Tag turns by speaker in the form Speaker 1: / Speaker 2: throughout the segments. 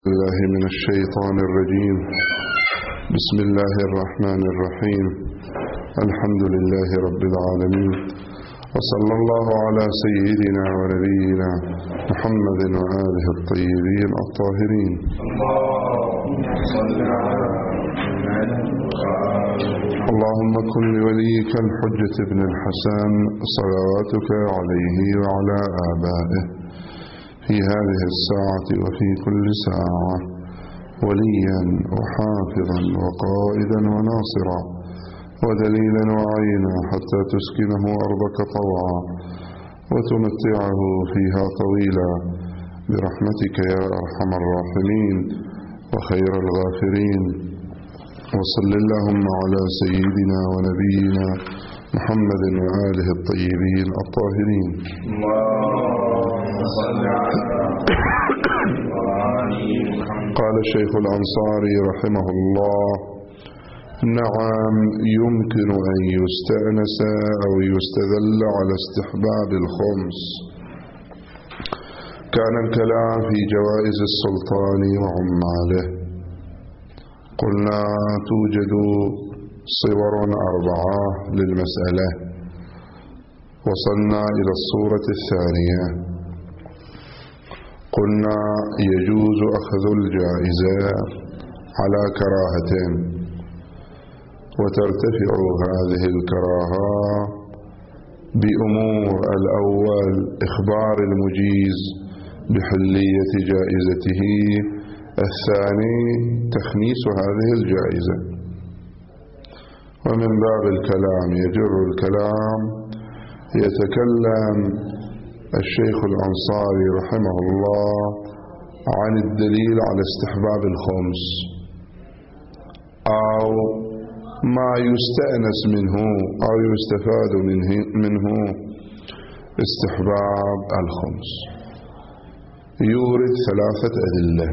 Speaker 1: الله من الشيطان الرجيم. بسم الله الرحمن الرحيم. الحمد لله رب العالمين، وصلى الله على سيدنا ونبينا محمد وآله الطيبين الطاهرين. اللهم كن لوليك الحجة بن الحسن صلواتك عليه وعلى آبائه في هذه الساعة وفي كل ساعة وليا وحافظا وقائدا وناصرا ودليلا وعينا حتى تسكنه أرضك طوعا وتمتعه فيها طويلا برحمتك يا أرحم الراحمين وخير الغافرين. وصل اللهم على سيدنا ونبينا محمد وآله الطيبين الطاهرين. قال الشيخ الأنصاري رحمه الله: نعم، يمكن أن يستأنس أو يستدل على استحباب الخمس. كان الكلام في جوائز السلطان وعماله. قلنا توجد صور 4 للمسألة. وصلنا إلى الصورة الثانية. قلنا يجوز أخذ الجائزة على كراهة، وترتفع هذه الكراهة بأمور: الأول إخبار المجيز بحلية جائزته، الثاني تخميس هذه الجائزة. ومن باب الكلام يجر الكلام، يتكلم الشيخ الأنصاري رحمه الله عن الدليل على استحباب الخمس، أو ما يستأنس منه أو يستفاد منه استحباب الخمس. يورد 3 أدلة.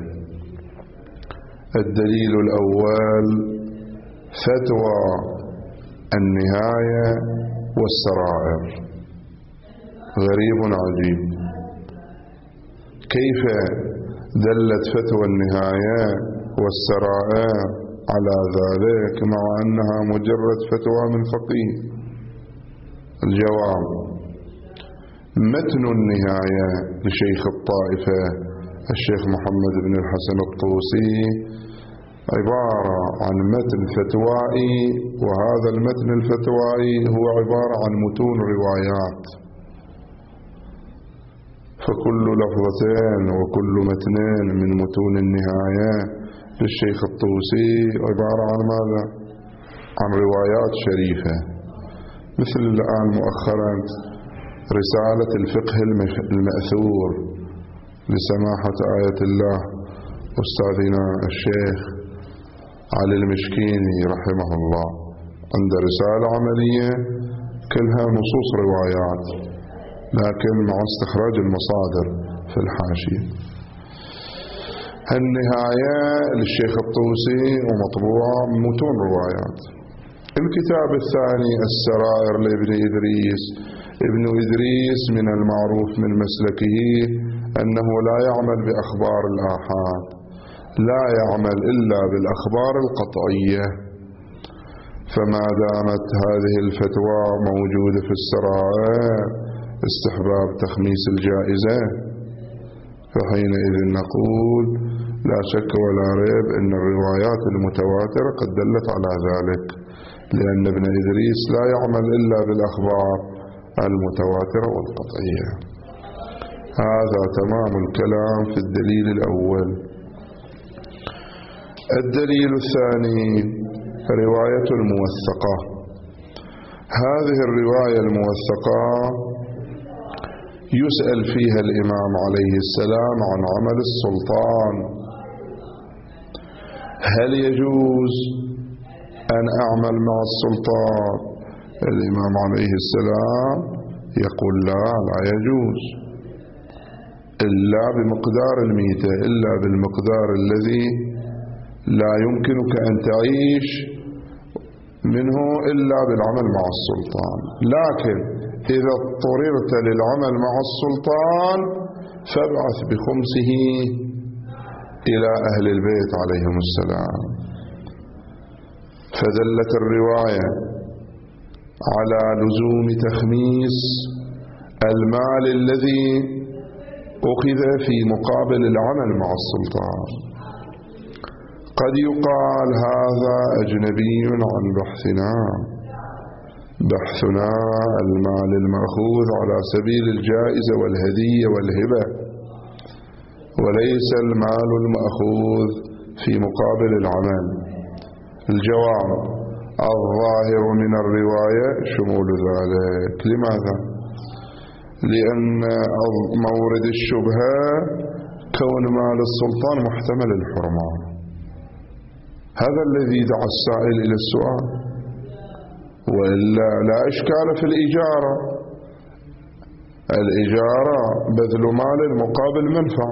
Speaker 1: الدليل الأول فتوى النهاية والسرائر. غريب عجيب، كيف دلت فتوى النهاية والسرائر على ذلك مع أنها مجرد فتوى من فقيه؟ الجواب: متن النهاية لشيخ الطائفة الشيخ محمد بن الحسن الطوسي عبارة عن متن فتوائي، وهذا المتن الفتوائي هو عبارة عن متون روايات، فكل لفظتين وكل متنين من متون النهاية للشيخ الطوسي عبارة عن ماذا؟ عن روايات شريفة. مثل الآن مؤخرا رسالة الفقه المأثور لسماحة آية الله أستاذنا الشيخ علي المشكيني رحمه الله، عند رسالة عملية كلها نصوص روايات، لكن مع استخراج المصادر في الحاشية. النهاية للشيخ الطوسي ومطبوعة متون روايات. الكتاب الثاني السرائر لابن إدريس. ابن إدريس من المعروف من مسلكه أنه لا يعمل بأخبار الآحاد، لا يعمل إلا بالأخبار القطعية. فما دامت هذه الفتوى موجودة في السرائر استحباب تخميس الجائزة، فحينئذ نقول لا شك ولا ريب أن الروايات المتواترة قد دلت على ذلك، لأن ابن إدريس لا يعمل إلا بالأخبار المتواترة والقطعية. هذا تمام الكلام في الدليل الأول. الدليل الثاني رواية الموثقة. هذه الرواية الموثقة يسأل فيها الإمام عليه السلام عن عمل السلطان. هل يجوز أن أعمل مع السلطان؟ الإمام عليه السلام يقول لا يجوز، إلا بمقدار الميتة، إلا بالمقدار الذي لا يمكنك أن تعيش منه إلا بالعمل مع السلطان. لكن إذا اضطررت للعمل مع السلطان فابعث بخمسه إلى أهل البيت عليهم السلام. فدلت الرواية على لزوم تخميس المال الذي أخذ في مقابل العمل مع السلطان. قد يقال هذا أجنبي عن بحثنا، بحثنا المال المأخوذ على سبيل الجائزة والهدية والهبة، وليس المال المأخوذ في مقابل العمل. الجواب: الظاهر من الرواية شمول ذلك. لماذا؟ لأن مورد الشبهة كون مال السلطان محتمل الحرمان، هذا الذي دعا السائل إلى السؤال، وإلا لا إشكال في الإجارة. الإجارة بذل مال مقابل منفعة،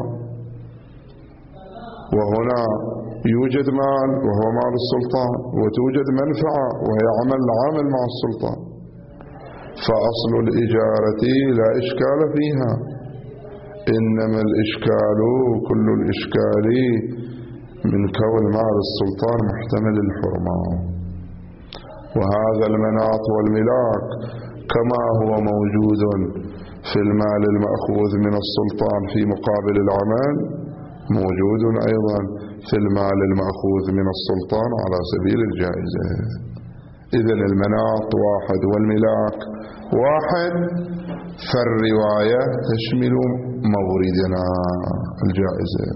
Speaker 1: وهنا يوجد مال وهو مال السلطان، وتوجد منفعة وهي عامل مع السلطان، فأصل الإجارة لا إشكال فيها، إنما الإشكال كل الإشكال من كون مال السلطان محتمل الحرمان. وهذا المناط والملاك كما هو موجود في المال المأخوذ من السلطان في مقابل العمل، موجود أيضا في المال المأخوذ من السلطان على سبيل الجائزة. إذن المناط واحد والملاك واحد، فالرواية تشمل موردنا الجائزة.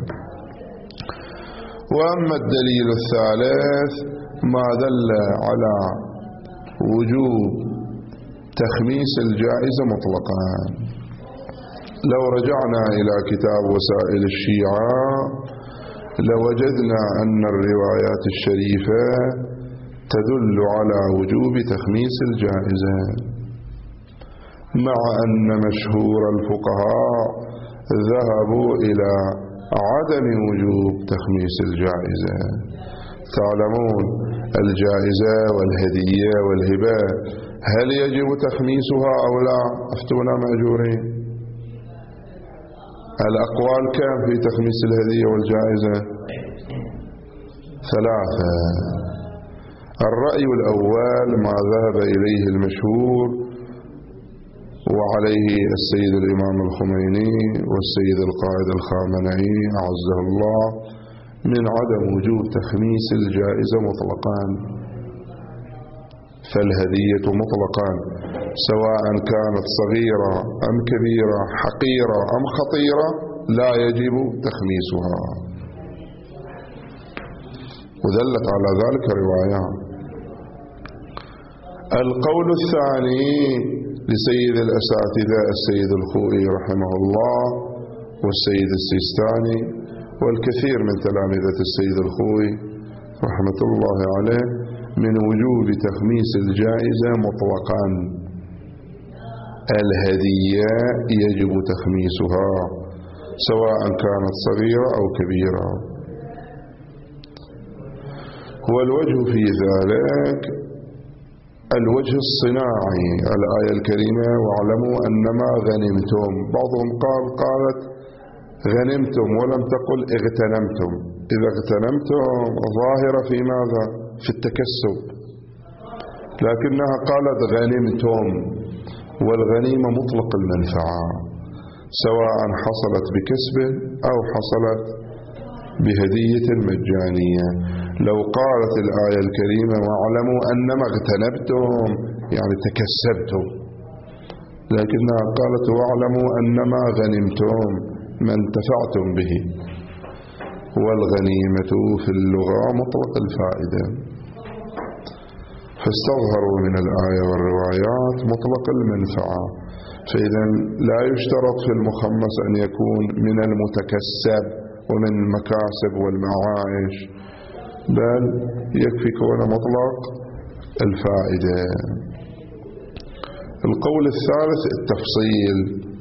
Speaker 1: وأما الدليل الثالث ما دل على وجوب تخميس الجائزة مطلقا. لو رجعنا إلى كتاب وسائل الشيعة لوجدنا أن الروايات الشريفة تدل على وجوب تخميس الجائزة، مع أن مشهور الفقهاء ذهبوا إلى عدم وجوب تخميس الجائزة. تعلمون الجائزة والهدية والهبة هل يجب تخميسها أو لا؟ أفتونا مأجورين. الأقوال كم في تخميس الهدية والجائزة؟ 3. الرأي الأول ما ذهب إليه المشهور وعليه السيد الإمام الخميني والسيد القائد الخامنئي أعزه الله، من عدم وجوب تخميس الجائزة مطلقا. فالهدية مطلقا سواء كانت صغيرة أم كبيرة، حقيرة أم خطيرة، لا يجب تخميسها. ودلت على ذلك روايات. القول الثاني لسيد الأساتذة السيد الخوئي رحمه الله والسيد السيستاني والكثير من تلامذة السيد الخوئي رحمة الله عليه من وجوب تخميس الجائزة مطلقا. الهدية يجب تخميسها سواء كانت صغيرة أو كبيرة. والوجه في ذلك الوجه الصناعي، الآية الكريمة واعلموا أنما غنمتم. بعضهم قالت غنمتم ولم تقل اغتنمتم. إذا اغتنمتم ظاهرة في ماذا؟ في التكسب، لكنها قالت غنمتم، والغنيمة مطلق المنفعة سواء حصلت بكسب أو حصلت بهدية مجانية. لو قالت الآية الكريمة واعلموا أنما اغتنمتم يعني تكسبتم، لكنها قالت واعلموا أنما غنمتم ما انتفعتم به، والغنيمة في اللغة مطلق الفائدة. فاستظهروا من الآية والروايات مطلق المنفعة. فإذا لا يشترط في المخمس أن يكون من المتكسب ومن المكاسب والمعايش، بل يكفي كونه مطلق الفائدة. القول الثالث التفصيل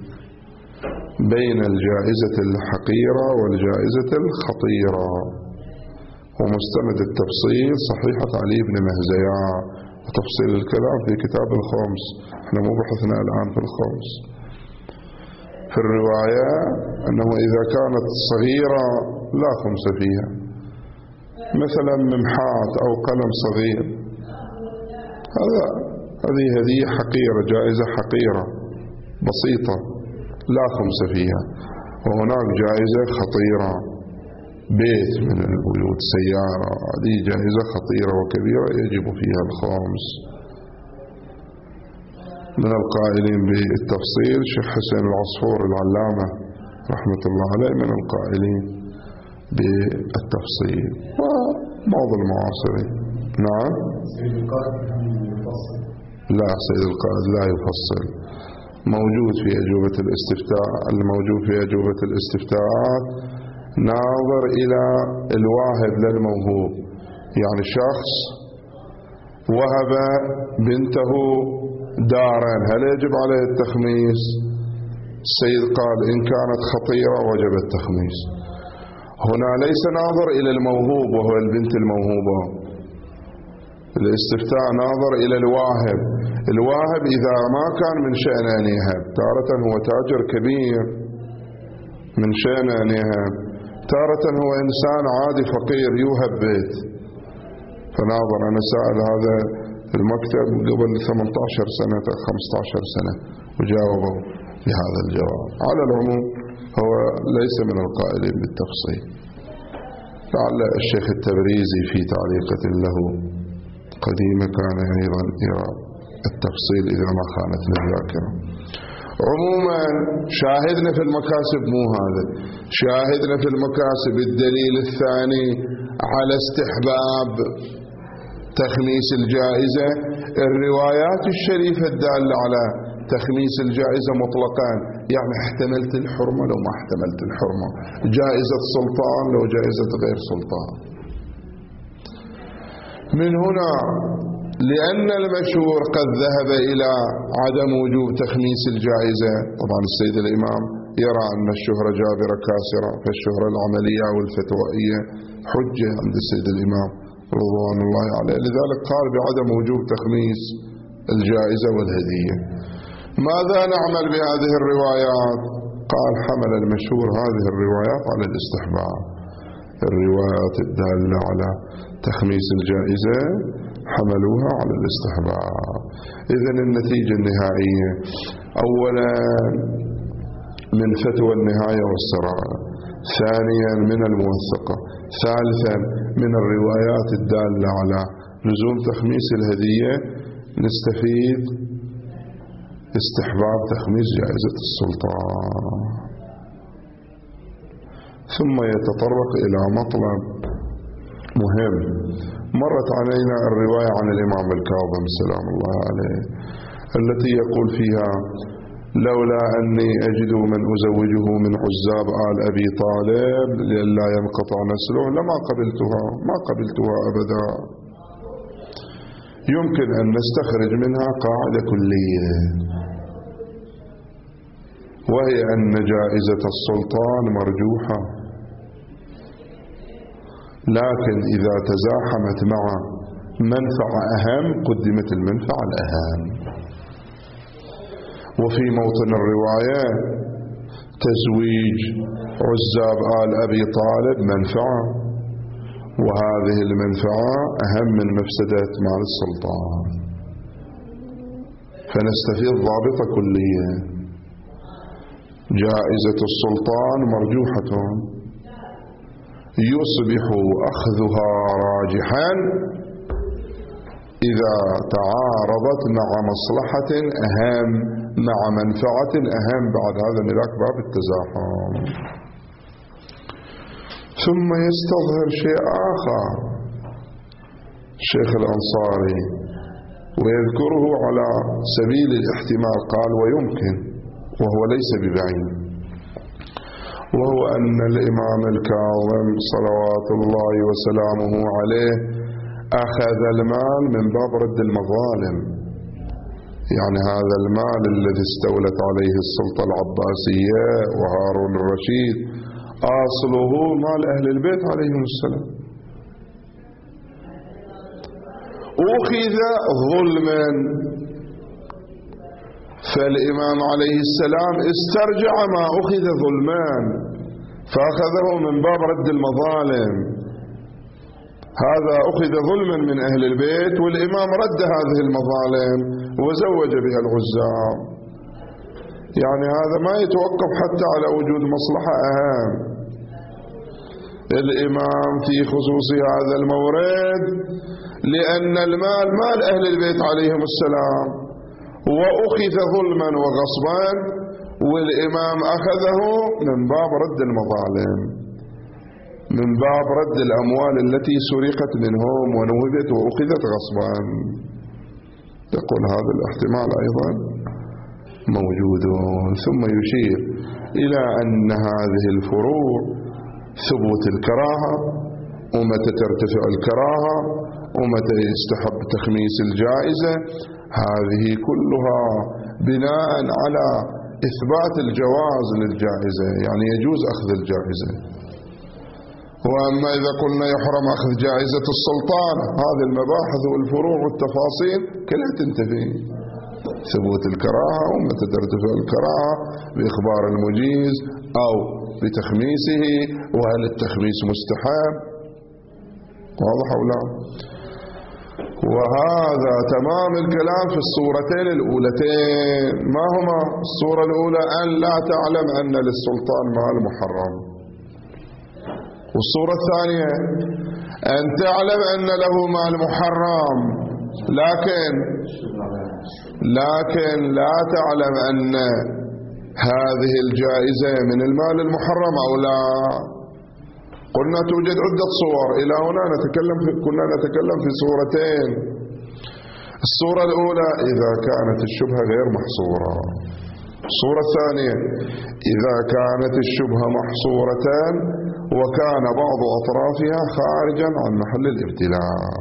Speaker 1: بين الجائزة الحقيرة والجائزة الخطيرة، ومستند التفصيل صحيحة علي بن مهزيان، وتفصيل الكلام في كتاب الخمس. احنا مو بحثنا الآن في الخمس. في الرواية أنه إذا كانت صغيرة لا خمس فيها. مثلا ممحات أو قلم صغير، هذه هدية حقيرة، جائزة حقيرة بسيطة لا خمس فيها. وهناك جائزة خطيرة، بيت من البيوت، سيارة، هذه جائزة خطيرة وكبيرة يجب فيها الخمس. من القائلين بالتفصيل شيخ حسين العصفور العلامة رحمة الله عليه من القائلين بالتفصيل، وبعض المعاصرين. نعم.
Speaker 2: سيد القائد يفصل؟
Speaker 1: لا، سيد القائد لا يفصل. موجود في أجوبة الاستفتاء، الموجود في أجوبة الاستفتاءات ناظر إلى الواهب للموهوب. يعني شخص وهب بنته دارا، هل يجب عليه التخميس؟ السيد قال إن كانت خطيرة وجب التخميس. هنا ليس ناظر إلى الموهوب وهو البنت الموهوبة، الاستفتاء ناظر إلى الواهب. الواهب إذا ما كان من شأن أن يهب، تارة هو تاجر كبير من شأن أن يهب، تارة هو إنسان عادي فقير يوهب بيت. فناظر، أنا سأل هذا المكتب قبل 18 سنة 15 سنة وجاوبوا بهذا الجواب. على العموم هو ليس من القائلين بالتفصيل. لعل الشيخ التبريزي في تعليقة له قديمة كان أيضا يرى التفصيل إذا ما خانتنا الذاكرة. عموما شاهدنا في المكاسب مو هذا، شاهدنا في المكاسب الدليل الثاني على استحباب تخميس الجائزة الروايات الشريفة الدالة على تخميس الجائزة مطلقا. يعني احتملت الحرمة لو ما احتملت الحرمة، جائزة سلطان لو جائزة غير سلطان. من هنا لأن المشهور قد ذهب إلى عدم وجوب تخميس الجائزة. طبعا السيد الإمام يرى أن الشهرة جابرة كاسرة، فالشهرة العملية والفتوائية حجة عند السيد الإمام رضوان الله عليه، لذلك قال بعدم وجوب تخميس الجائزة والهدية. ماذا نعمل بهذه الروايات؟ قال حمل المشهور هذه الروايات على الاستحباب. الروايات الدالة على تخميس الجائزة حملوها على الاستحباب. إذن النتيجة النهائية أولا من فتوى النهاية والسرارة، ثانيا من الموثقة، ثالثا من الروايات الدالة على لزوم تخميس الهدية نستفيد استحباب تخميس جائزة السلطان. ثم يتطرق إلى مطلب مهم. مرت علينا الرواية عن الإمام الكاظم سلام الله عليه التي يقول فيها لولا أني أجد من أزوجه من عزاب آل أبي طالب لئلا ينقطع نسله لما قبلتها، ما قبلتها أبدا. يمكن أن نستخرج منها قاعدة كلية، وهي أن جائزة السلطان مرجوحة، لكن إذا تزاحمت مع منفعة أهم قدمت المنفعة الأهم. وفي موطن الرواية تزويج عزاب آل أبي طالب منفعة، وهذه المنفعة أهم من مفسدة مال السلطان، فنستفيد ضابطة كلية. جائزة السلطان مرجوحة يصبح أخذها راجحا إذا تعارضت مع مصلحة أهم مع منفعة أهم، بعد هذا ملاك باب التزاحم. ثم يستظهر شيء آخر الشيخ الأنصاري ويذكره على سبيل الاحتمال، قال ويمكن، وهو ليس ببعيد، وهو أن الإمام الكاظم صلوات الله وسلامه عليه أخذ المال من باب رد المظالم. يعني هذا المال الذي استولت عليه السلطة العباسية وهارون الرشيد أصله مال أهل البيت عليهم السلام، أخذ ظلما، فالإمام عليه السلام استرجع ما أخذ ظلمان، فأخذه من باب رد المظالم. هذا أخذ ظلما من أهل البيت، والإمام رد هذه المظالم وزوج بها العزاب. يعني هذا ما يتوقف حتى على وجود مصلحة أهم. الإمام في خصوص هذا المورد لأن المال مال أهل البيت عليهم السلام، وأخذ ظلما وغصبا، والإمام أخذه من باب رد المظالم، من باب رد الأموال التي سرقت منهم ونهبت وأخذت غصبا. يقول هذا الاحتمال أيضا موجود. ثم يشير إلى أن هذه الفروع ثبوت الكراهة، ومتى ترتفع الكراهة، ومتى يستحب تخميس الجائزة، هذه كلها بناء على إثبات الجواز للجائزة، يعني يجوز أخذ الجائزة. وأما إذا قلنا يحرم أخذ جائزة السلطان، هذه المباحث والفروع والتفاصيل كلها تنتفي. ثبوت الكراهة، ومتى ترتفع الكراهة بإخبار المجيز أو بتخميسه، وهل التخميس مستحب، واضح أو لا؟ وهذا تمام الكلام في الصورتين الأولتين. ما هما؟ الصورة الأولى أن لا تعلم أن للسلطان مال محرم، والصورة الثانية أن تعلم أن له مال محرم لكن لا تعلم أن هذه الجائزة من المال المحرم أو لا. قلنا توجد عدة صور. إلى هنا كنا نتكلم في صورتين. الصورة الأولى إذا كانت الشبهة غير محصورة. الصورة الثانية إذا كانت الشبهة محصورة وكان بعض أطرافها خارجا عن محل الابتلاء.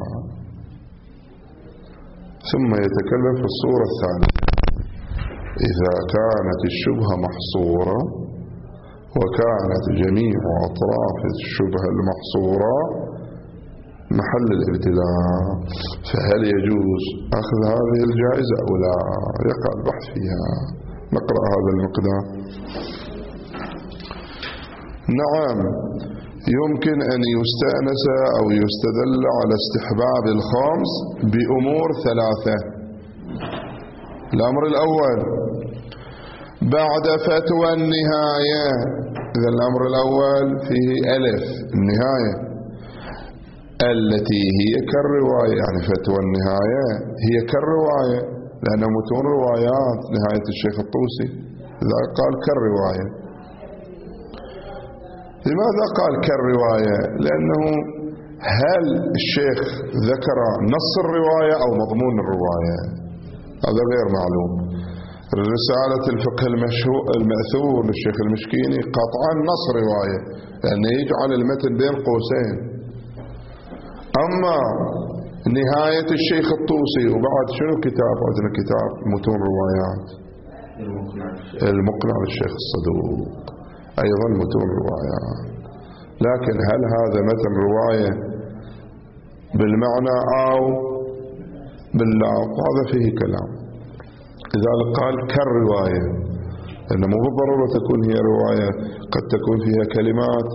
Speaker 1: ثم يتكلم في الصورة الثانية إذا كانت الشبهة محصورة وكانت جميع أطراف الشبهة المحصورة محل الابتلاء، فهل يجوز أخذ هذه الجائزة أو لا؟ يقع البحث فيها. نقرأ هذا المقدار. نعم، يمكن أن يستأنس أو يستدل على استحباب الخمس بأمور ثلاثة. الأمر الأول بعد فتوى النهاية. إذا الأمر الأول فيه ألف النهاية التي هي كالرواية، يعني فتوى النهاية هي كالرواية لأن متون روايات نهاية الشيخ الطوسي، إذا قال كالرواية. لماذا قال كالرواية؟ لأنه هل الشيخ ذكر نص الرواية أو مضمون الرواية؟ هذا غير معلوم. رسالة الفقه المأثور للشيخ المشكيني قطعا نص رواية، لأنه يجعل المتن بين قوسين. أما نهاية الشيخ الطوسي وبعد شنو كتاب؟ عندنا كتاب متون روايات المقنع للشيخ الصدوق، أيضا متون روايات. لكن هل هذا متن رواية بالمعنى أو باللفظ؟ هذا فيه كلام. إذا قال كالرواية، لأنه مو بالضرورة تكون هي رواية، قد تكون فيها كلمات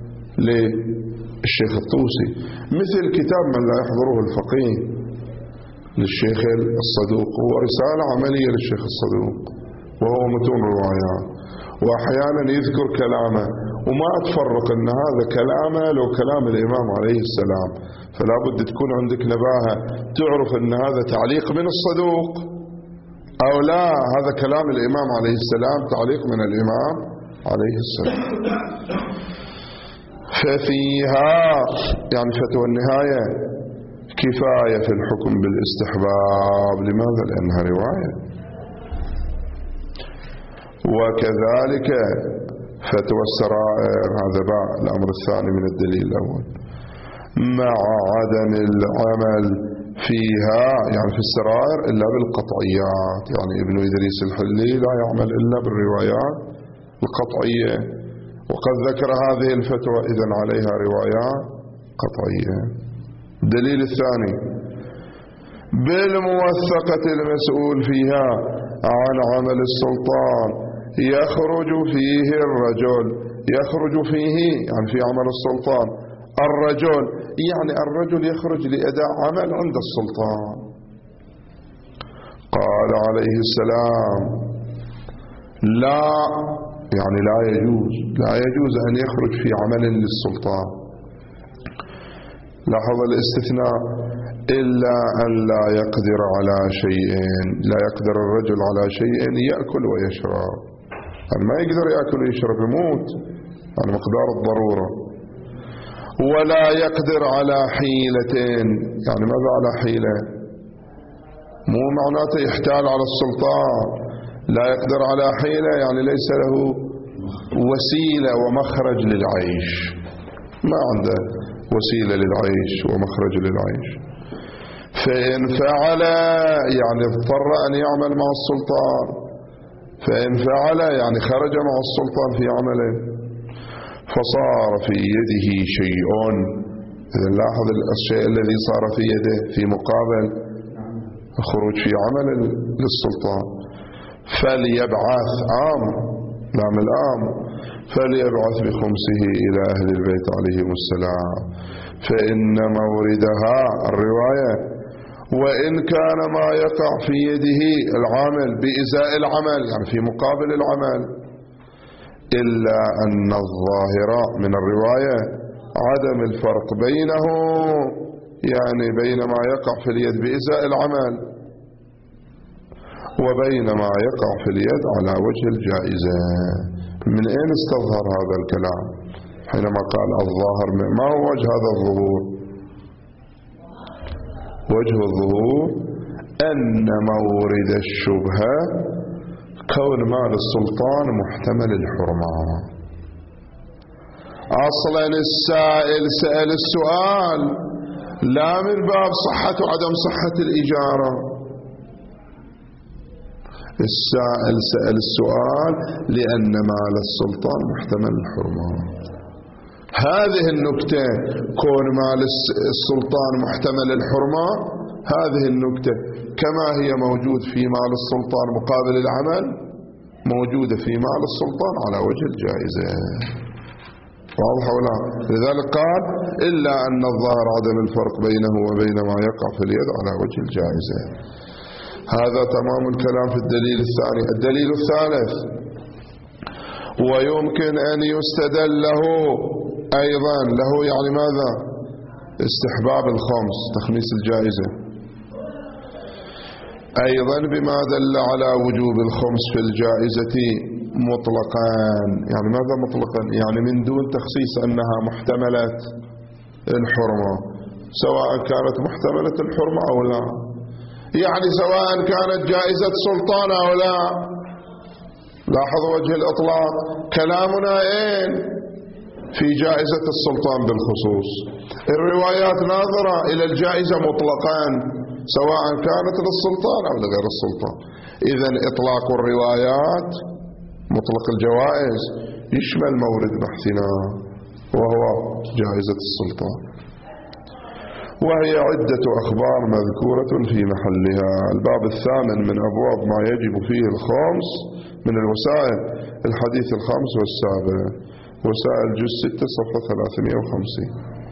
Speaker 1: للشيخ الطوسي، مثل كتاب من لا يحضره الفقيه للشيخ الصدوق، هو رسالة عملية للشيخ الصدوق وهو متون روايات، وأحيانا يذكر كلامه وما تفرق أن هذا كلامه لو كلام الإمام عليه السلام، فلا بد تكون عندك نباهة تعرف أن هذا تعليق من الصدوق أو لا، هذا كلام الإمام عليه السلام، تعليق من الإمام عليه السلام. ففيها يعني فتوى النهاية كفاية في الحكم بالاستحباب. لماذا؟ لأنها رواية. وكذلك فتوى السرائر، هذا باء الأمر الثاني من الدليل الأول، مع عدم العمل فيها يعني في السرائر إلا بالقطعيات. يعني ابن إدريس الحلي لا يعمل إلا بالروايات القطعية، وقد ذكر هذه الفتوى إذن عليها روايات قطعية. الدليل الثاني بالموثقة المسؤول فيها عن عمل السلطان يخرج فيه الرجل يخرج فيه يعني في عمل السلطان الرجل، يعني الرجل يخرج لأداء عمل عند السلطان. قال عليه السلام لا، يعني لا يجوز أن يخرج في عمل للسلطان. لاحظ الاستثناء، إلا أن لا يقدر على شيء، لا يقدر الرجل على شيء يأكل ويشرب، يعني ما يقدر يأكل ويشرب يموت، يعني مقدار الضرورة. ولا يقدر على حيلة، يعني ماذا على حيلة؟ مو معناته يحتال على السلطان، لا يقدر على حيلة يعني ليس له وسيلة ومخرج للعيش، ما عنده وسيلة للعيش ومخرج للعيش. فإن فعل يعني اضطر أن يعمل مع السلطان، فإن فعل يعني خرج مع السلطان في عمله، فصار في يده شيء. إذا لاحظ الشيء الذي صار في يده في مقابل الخروج في عمل للسلطان. فليبعث لام الآم، فليبعث بخمسه إلى أهل البيت عليهم السلام، فإن موردها الرواية وإن كان ما يقع في يده العامل بإزاء العمل يعني في مقابل العمل، إلا أن الظاهر من الرواية عدم الفرق بينه يعني بين ما يقع في اليد بإزاء العمل وبين ما يقع في اليد على وجه الجائزة. من أين استظهر هذا الكلام حينما قال الظاهر؟ ما هو وجه هذا الظهور؟ وجه الظهور أن مورد الشبهة كون مال السلطان محتمل الحرمة. أصلا السائل سأل السؤال لا من باب صحة وعدم صحة الإجارة، السائل سأل السؤال لأن مال السلطان محتمل الحرمة. هذه النكتة، كون مال السلطان محتمل الحرمة، هذه النكتة كما هي موجود في مال السلطان مقابل العمل موجودة في مال السلطان على وجه الجائزة. واضح ولا؟ لذلك قال إلا أن الظاهر عدم الفرق بينه وبين ما يقع في اليد على وجه الجائزة. هذا تمام الكلام في الدليل الثاني. الدليل الثالث، ويمكن أن يستدل له أيضا، له يعني ماذا؟ استحباب الخمس، تخميس الجائزة، أيضا بما دل على وجوب الخمس في الجائزة مطلقا. يعني ماذا مطلقا؟ يعني من دون تخصيص أنها محتملة الحرمة، سواء كانت محتملة الحرمة أو لا، يعني سواء كانت جائزة سلطان أو لا. لاحظ وجه الإطلاق، كلامنا أين؟ في جائزة السلطان بالخصوص. الروايات ناظرة إلى الجائزة مطلقا سواء كانت للسلطان أو لغير السلطان. إذن إطلاق الروايات مطلق الجوائز يشمل مورد بحثنا وهو جائزة السلطان، وهي عدة أخبار مذكورة في محلها. الباب الثامن من أبواب ما يجب فيه الخمس من الوسائل، الحديث الخامس والسابع، وسائل جزء 6 صفحة 350.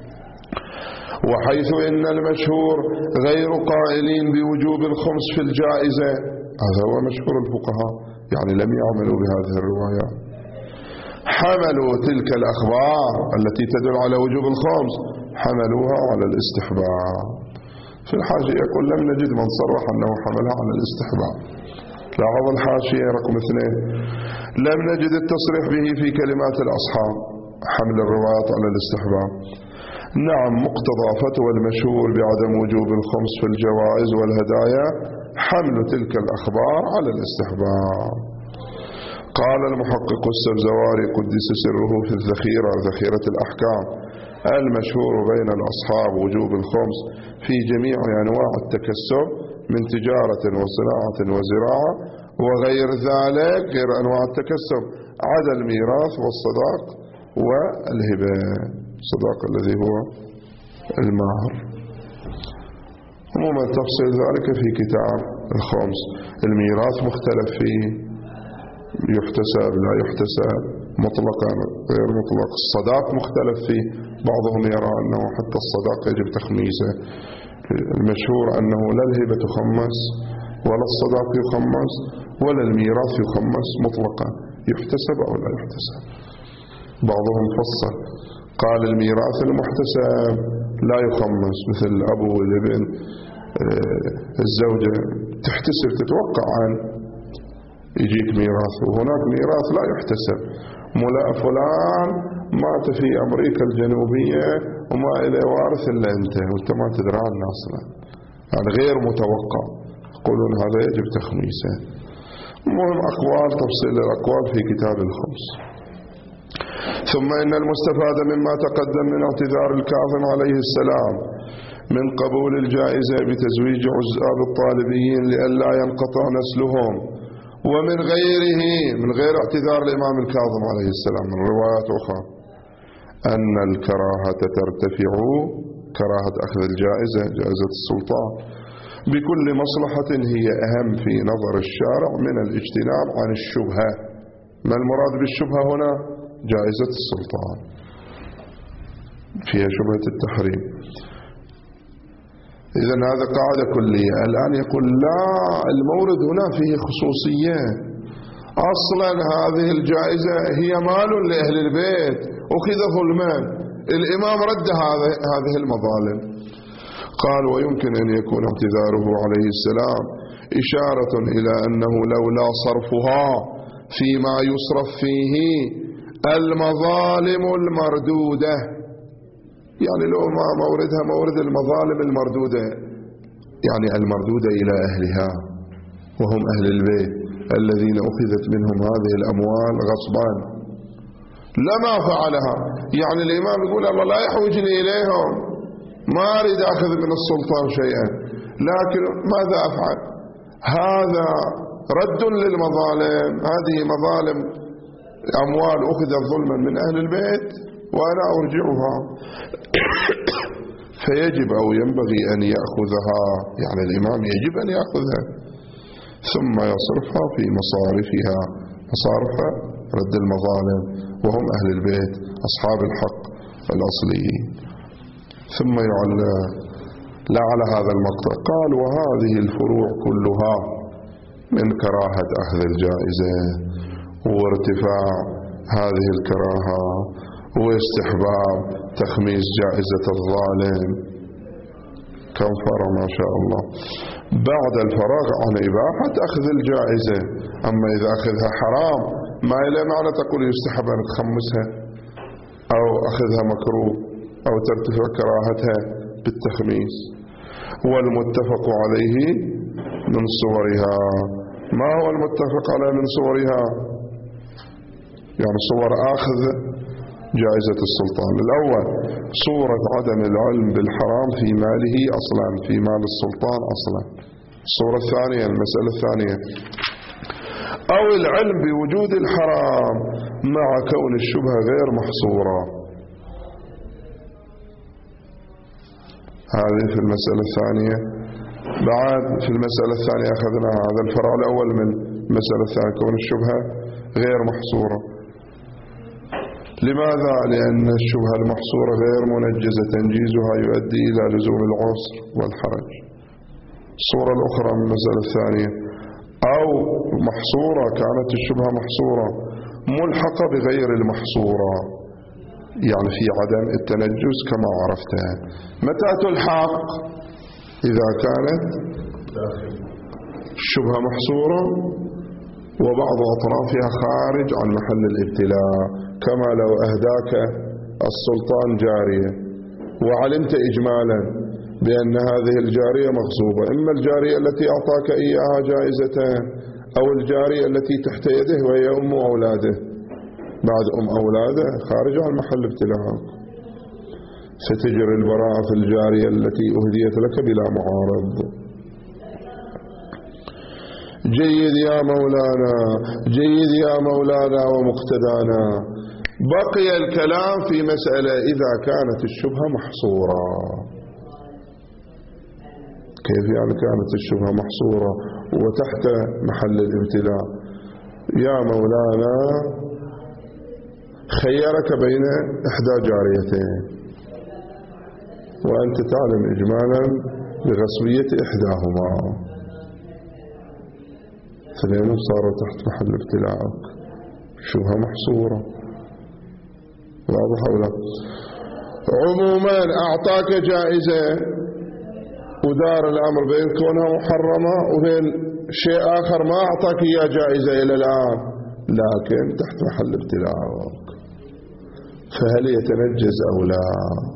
Speaker 1: وحيث إن المشهور غير قائلين بوجوب الخمس في الجائزة، هذا هو مشهور الفقهاء، يعني لم يعملوا بهذه الرواية، حملوا تلك الأخبار التي تدل على وجوب الخمس حملوها على الاستحباب. في الحاشية يقول لم نجد من صرح أنه حملها على الاستحباب. لاحظ الحاشية رقم 2، لم نجد التصريح به في كلمات الأصحاب حمل الروايات على الاستحباب. نعم، مقتضى فتوى المشهور بعدم وجوب الخمس في الجوائز والهدايا حمل تلك الأخبار على الاستحباب. قال المحقق السبزواري قدس سره في الذخيرة، ذخيرة الأحكام، المشهور بين الأصحاب وجوب الخمس في جميع أنواع التكسب من تجارة وصناعة وزراعة وغير ذلك، غير أنواع التكسب، عدا الميراث والصداق والهبة، الصداق الذي هو المهر. عموما تفصيل ذلك في كتاب الخمس. الميراث مختلف فيه، يحتسب لا يحتسب، مطلقا غير مطلق. الصداق مختلف فيه، بعضهم يرى أنه حتى الصداق يجب تخميسه. المشهور أنه لا الهبة تخمس ولا الصداق يخمس ولا الميراث يخمس مطلقا، يحتسب أو لا يحتسب. بعضهم فصل قال الميراث المحتسب لا يخمس، مثل الأبو والابن، الزوجة تحتسب تتوقع عن يجيك ميراث، وهناك ميراث لا يحتسب. فلان مات في أمريكا الجنوبية وما إليه وارث إلا أنت، وأنت ما تدري عنه أصلا، يعني غير متوقع، يقولون هذا يجب تخميسه. المهم أقوال، تفصيل الأقوال في كتاب الخمس. ثم إن المستفاد مما تقدم من اعتذار الكاظم عليه السلام من قبول الجائزة بتزويج عزاب الطالبيين لئلا ينقطع نسلهم، ومن غيره من غير اعتذار الإمام الكاظم عليه السلام من روايات أخرى، أن الكراهة ترتفع، كراهة أخذ الجائزة، جائزة السلطان، بكل مصلحة هي أهم في نظر الشارع من الاجتناب عن الشبهة. ما المراد بالشبهة هنا؟ جائزة السلطان فيها شبهة التحريم. إذن هذا قاعدة كلية. الآن يقول لا، المورد هنا فيه خصوصية، أصلا هذه الجائزة هي مال لأهل البيت أخذ ظلما، الإمام رد هذه المظالم. قال ويمكن أن يكون اعتذاره عليه السلام إشارة إلى أنه لولا صرفها فيما يصرف فيه المظالم المردودة، يعني لو ما موردها مورد المظالم المردودة، يعني المردودة إلى أهلها وهم أهل البيت الذين أخذت منهم هذه الأموال غصبا لما فعلها. يعني الإمام يقول الله لا يحوجني إليهم، ما أريد أخذ من السلطان شيئا، لكن ماذا أفعل؟ هذا رد للمظالم، هذه مظالم أموال أخذت ظلما من أهل البيت وأنا أرجعها، فيجب أو ينبغي أن يأخذها، يعني الإمام يجب أن يأخذها ثم يصرفها في مصارفها، مصارف رد المظالم، وهم أهل البيت أصحاب الحق الأصليين. ثم يعلى لا على هذا المقطع قال وهذه الفروع كلها من كراهة أخذ الجائزة وارتفاع هذه الكراهة واستحباب تخميس جائزة الظالم. كم فرع ما شاء الله بعد الفراغ عن إباحة أخذ الجائزة. أما إذا أخذها حرام ما إلى معنى تقول يستحب أن تخمسها أو أخذها مكروه أو ترتفع كراهتها بالتخميس. والمتفق عليه من صورها، ما هو المتفق عليه من صورها؟ يعني صور أخذ جائزة السلطان. الأول صورة عدم العلم بالحرام في ماله أصلا، في مال السلطان أصلا. الصورة الثانية، المسألة الثانية، أو العلم بوجود الحرام مع كون الشبهة غير محصورة. هذه في المسألة الثانية. بعد في المسألة الثانية أخذنا هذا الفرع الأول من المسألة الثانية، كون الشبهة غير محصورة. لماذا؟ لأن الشبهة المحصورة غير منجزة، تنجيزها يؤدي إلى لزوم العسر والحرج. الصورة الأخرى من المسألة الثانية، أو محصورة، كانت الشبهة محصورة ملحقة بغير المحصورة، يعني في عدم التنجز كما عرفتها. متى تلحق؟ إذا كانت الشبهة محصورة وبعض أطرافها خارج عن محل الابتلاء، كما لو أهداك السلطان جارية وعلمت إجمالا بأن هذه الجارية مغصوبة، إما الجارية التي أعطاك إياها جائزتان أو الجارية التي تحت يده وهي أم أولاده، بعد أم أولاده خارج عن محل ابتلاء، ستجري البراءة في الجارية التي أهديت لك بلا معارض. جيد يا مولانا، جيد يا مولانا ومقتدانا. بقي الكلام في مسألة إذا كانت الشبهة محصورة. كيف يعني كانت الشبهة محصورة وتحت محل الابتلاء؟ يا مولانا خيرك بين إحدى جاريتين وأنت تعلم إجمالا بغصبية إحداهما، اثنين صاروا تحت محل ابتلاءك، شبهة محصورة، واضح أو لا؟ عموما أعطاك جائزة ودار الأمر بين كونها محرمة وبين شيء آخر ما أعطاك إياه جائزة إلى الآن، لكن تحت محل ابتلاءك، فهل يتنجز أو لا؟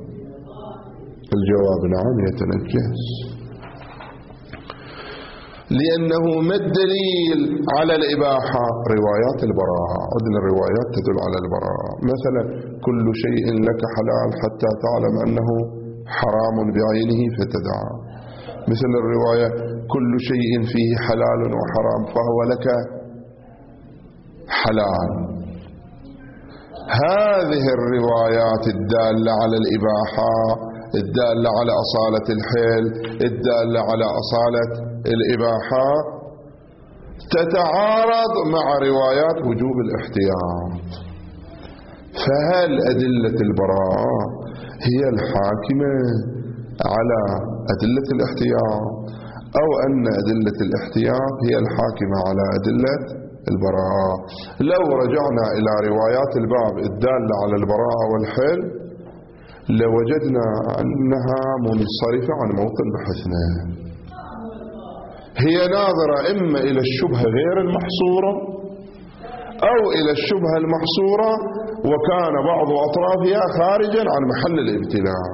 Speaker 1: الجواب نعم يتنجز، لأنه ما الدليل على الإباحة؟ روايات البراءة، عندنا الروايات تدل على البراءة، مثلا كل شيء لك حلال حتى تعلم أنه حرام بعينه فتدعى، مثل الرواية كل شيء فيه حلال وحرام فهو لك حلال. هذه الروايات الدالة على الإباحة، الدالة على أصالة الحل، الدالة على أصالة الإباحة، تتعارض مع روايات وجوب الاحتياط. فهل أدلة البراءة هي الحاكمة على أدلة الاحتياط، أو أن أدلة الاحتياط هي الحاكمة على أدلة البراءة؟ لو رجعنا إلى روايات الباب الدالة على البراءة والحل لوجدنا أنها منصرفة عن موطن بحثنا، هي ناظرة إما إلى الشبهة غير المحصورة أو إلى الشبهة المحصورة وكان بعض أطرافها خارجا عن محل الابتلاء.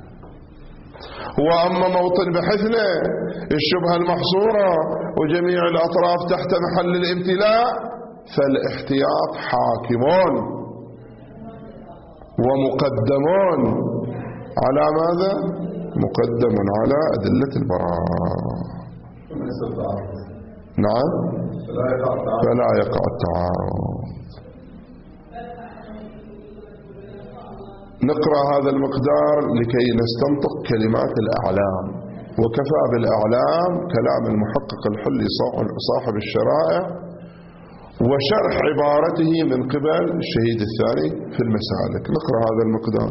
Speaker 1: وأما موطن بحثنا الشبهة المحصورة وجميع الأطراف تحت محل الابتلاء، فالاحتياط حاكمون ومقدمون على ماذا؟ مقدم على أدلة البراءة. نعم، فلا يقع التعارض. نقرأ هذا المقدار لكي نستنطق كلمات الأعلام، وكفى بالأعلام كلام المحقق الحلي صاحب الشرائع وشرح عبارته من قبل الشهيد الثاني في المسالك. نقرأ هذا المقدار.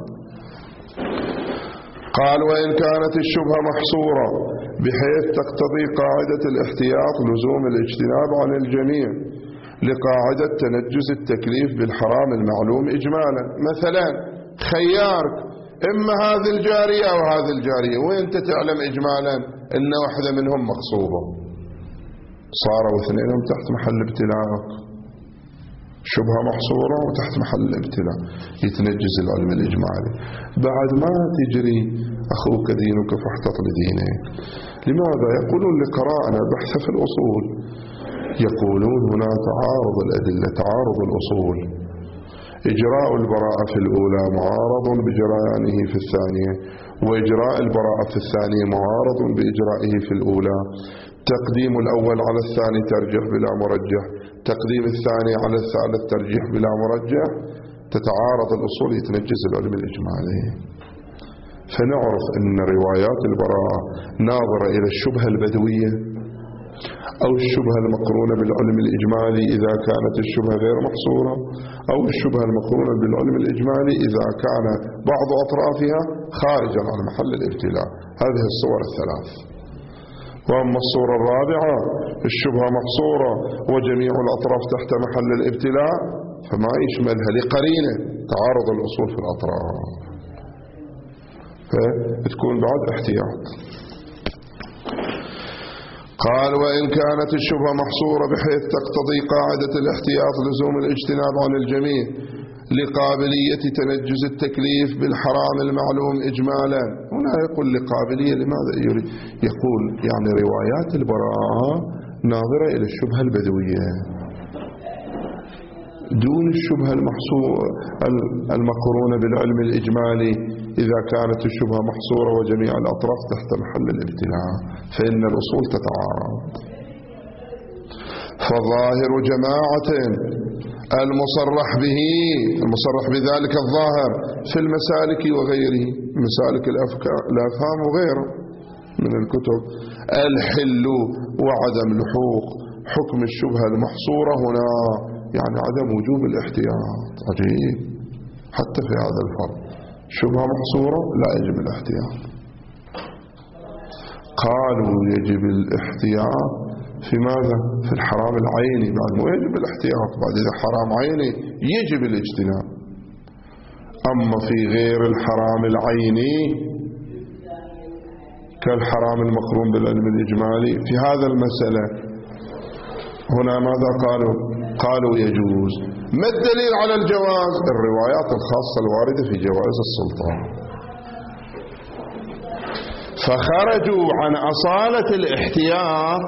Speaker 1: قال: وإن كانت الشبهة محصورة بحيث تقتضي قاعدة الاحتياط لزوم الاجتناب عن الجميع لقاعدة تنجز التكليف بالحرام المعلوم إجمالا، مثلا خيارك إما هذه الجارية أو هذه الجارية، وإنت تعلم إجمالا إن واحدة منهم مغصوبة، صاروا اثنينهم تحت محل ابتلاءك، شبهة محصورة وتحت محل الابتلاء، يتنجز العلم الإجمالي. بعد ما تجري أخوك دينك فاحتط لدينك. لماذا؟ يقولون لقراءنا بحث في الأصول، يقولون هنا تعارض الأدلة، تعارض الأصول، إجراء البراءة في الأولى معارض بجريانه في الثانية، وإجراء البراءة في الثانية معارض بإجرائه في الأولى، تقديم الأول على الثاني ترجيح بلا مرجح، تقديم الثاني على الثالث ترجيح بلا مرجح، تتعارض الأصول، يتنجز العلم الإجمالي. فنعرف أن روايات البراءة ناظرة إلى الشبهة البدوية أو الشبهة المقرونة بالعلم الإجمالي إذا كانت الشبهة غير محصورة، أو الشبهة المقرونة بالعلم الإجمالي إذا كان بعض أطرافها خارجا عن محل الابتلاء. هذه الصور الثلاث. وأما الصورة الرابعة الشبهة محصورة وجميع الأطراف تحت محل الابتلاء، فما يشملها لقرينة تعارض الأصول في الأطراف، فتكون بعد احتياط. قال: وإن كانت الشبهة محصورة بحيث تقتضي قاعدة الاحتياط لزوم الاجتناب عن الجميع لقابلية تنجز التكليف بالحرام المعلوم إجمالا. هنا يقول لقابلية، لماذا يريد؟ يقول يعني روايات البراءة ناظرة إلى الشبهة البدوية دون الشبهة المقرونة بالعلم الإجمالي إذا كانت الشبهة محصورة وجميع الأطراف تحت محل الابتلاء، فإن الأصول تتعارض. فظاهر جماعة المصرح بذلك الظاهر في المسالك وغيره، مسالك الأفهام وغيره من الكتب، الحل وعدم لحوق حكم الشبهة المحصورة هنا، يعني عدم وجوب الاحتياط. عجيب، حتى في هذا الفرض شبهة محصورة لا يجب الاحتياط. قالوا يجب الاحتياط في ماذا؟ في الحرام العيني، بعد مو يجب الاحتياط، بعد إذا حرام عيني يجب الاجتناب. أما في غير الحرام العيني كالحرام المقرون بالعلم الإجمالي في هذا المسألة هنا ماذا قالوا يجوز. ما الدليل على الجواز؟ الروايات الخاصة الواردة في جواز السلطان، فخرجوا عن أصالة الاحتياط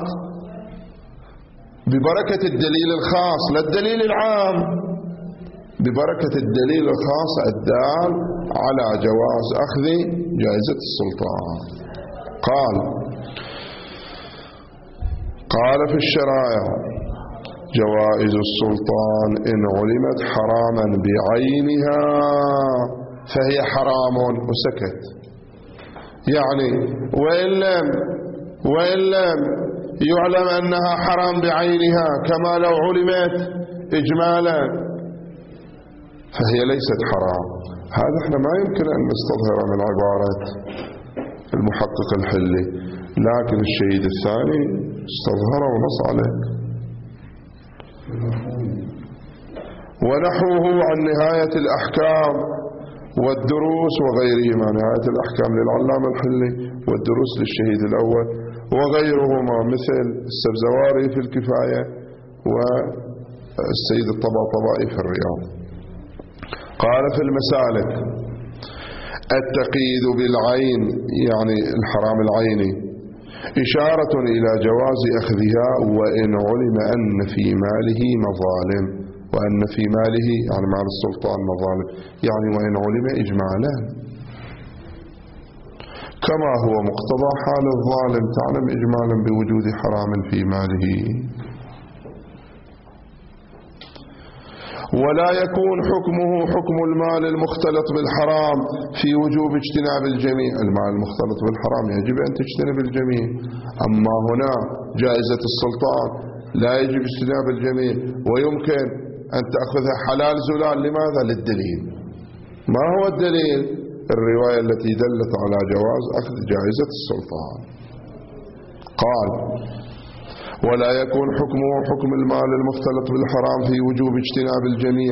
Speaker 1: ببركة الدليل الخاص لا الدليل العام، ببركة الدليل الخاص الدال على جواز أخذ جائزة السلطان. قال في الشرائع جوائز السلطان إن علمت حراما بعينها فهي حرام، وسكت. يعني وإن لم يعلم أنها حرام بعينها كما لو علمت إجمالا فهي ليست حرام. هذا احنا ما يمكن أن نستظهر من عبارة المحقق الحلي، لكن الشهيد الثاني استظهر ونص عليه. ونحوه عن نهاية الأحكام والدروس وغيرهما، نهاية الأحكام للعلامة الحلي والدروس للشهيد الأول وغيرهما مثل السبزواري في الكفاية والسيد الطباطبائي في الرياض. قال في المسالك التقييد بالعين يعني الحرام العيني إشارة إلى جواز أخذها وإن علم أن في ماله مظالم، وأن في ماله يعني مال السلطان مظالم، يعني وإن علم إجمالا كما هو مقتضى حال الظالم، تعلم إجمالا بوجود حرام في ماله. ولا يكون حكمه حكم المال المختلط بالحرام في وجوب اجتناب الجميع. المال المختلط بالحرام يجب أن تجتنب الجميع، أما هنا جائزة السلطان لا يجب اجتناب الجميع ويمكن أن تأخذها حلال زلال. لماذا؟ للدليل. ما هو الدليل؟ الرواية التي دلت على جواز أخذ جائزة السلطان. قال ولا يكون حكمه حكم المال المختلط بالحرام في وجوب اجتناب الجميع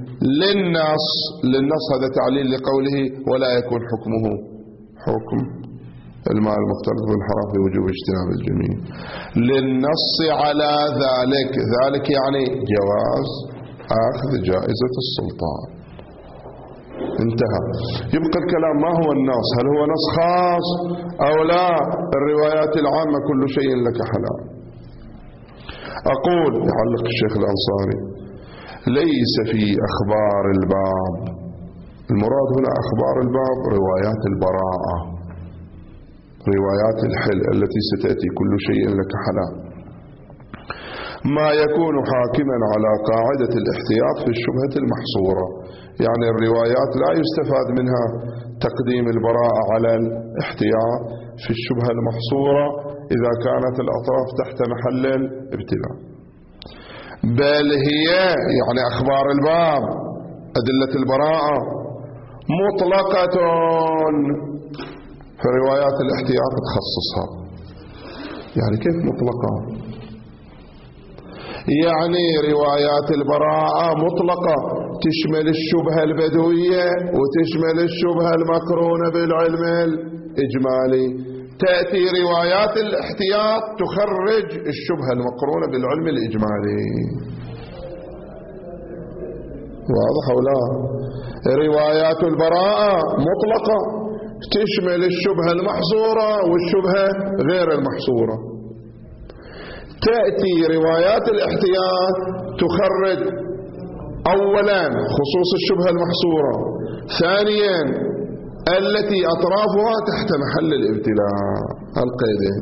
Speaker 1: للنص هذا تعليل لقوله ولا يكون حكمه حكم المال المختلط بالحرام في وجوب اجتناب الجميع للنص على ذلك يعني جواز أخذ جائزة السلطان. انتهى. يبقى الكلام ما هو النص؟ هل هو نص خاص أو لا؟ الروايات العامة كل شيء لك حلال. أقول يعلق الشيخ الأنصاري ليس في أخبار الباب، المراد هنا أخبار الباب روايات البراءة، روايات الحل التي ستأتي كل شيء لك حلال، ما يكون حاكما على قاعدة الاحتياط في الشبهة المحصورة. يعني الروايات لا يستفاد منها تقديم البراءة على الاحتياط في الشبهة المحصورة إذا كانت الأطراف تحت محل الابتلاء، بل هي يعني أخبار الباب أدلة البراءة مطلقة في روايات الاحتياط تخصصها. يعني كيف مطلقة؟ يعني روايات البراءة مطلقة تشمل الشبهة البدوية وتشمل الشبهة المقرونة بالعلم الإجمالي. تأتي روايات الاحتياط تخرج الشبهة المقرونة بالعلم الإجمالي. واضح أو لا؟ روايات البراءة مطلقة تشمل الشبهة المحصورة والشبهة غير المحصورة. تأتي روايات الاحتياط تخرج أولا خصوص الشبهة المحصورة، ثانيا التي أطرافها تحت محل الابتلاء القيدين.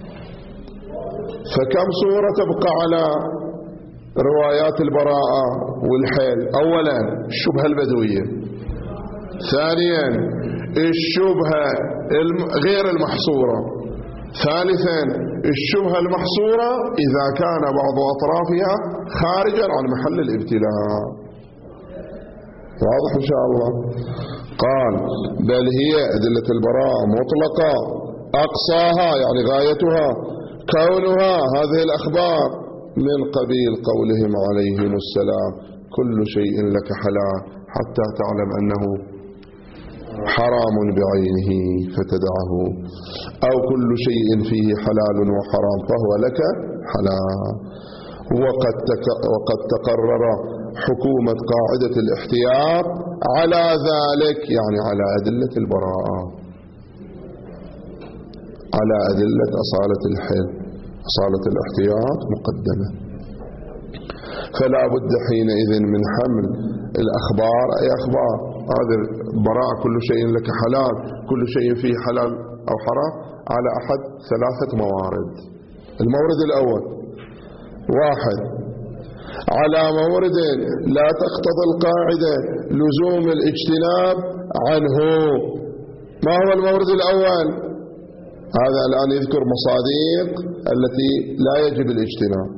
Speaker 1: فكم صورة تبقى على روايات البراءة والحيل؟ أولا الشبهة البدوية، ثانيا الشبهة غير المحصورة، ثالثا الشبهة المحصورة إذا كان بعض أطرافها خارجا عن محل الابتلاء. واضح إن شاء الله. قال بل هي أدلة البراءة مطلقة أقصاها يعني غايتها كونها هذه الأخبار من قبيل قولهم عليهم السلام كل شيء لك حلال حتى تعلم أنه حرام بعينه فتدعه، أو كل شيء فيه حلال وحرام فهو لك حلال. وقد تقرر حكومة قاعدة الاحتياط على ذلك، يعني على أدلة البراءة، على أدلة أصالة الحل، أصالة الاحتياط مقدمة. فلا بد حينئذ من حمل الأخبار، أي أخبار هذا البراءة كل شيء لك حلال، كل شيء فيه حلال أو حرام، على أحد ثلاثة موارد. المورد الأول: واحد، على مورد لا تقتضي القاعدة لزوم الاجتناب عنه. ما هو المورد الأول؟ هذا الآن يذكر مصادق التي لا يجب الاجتناب.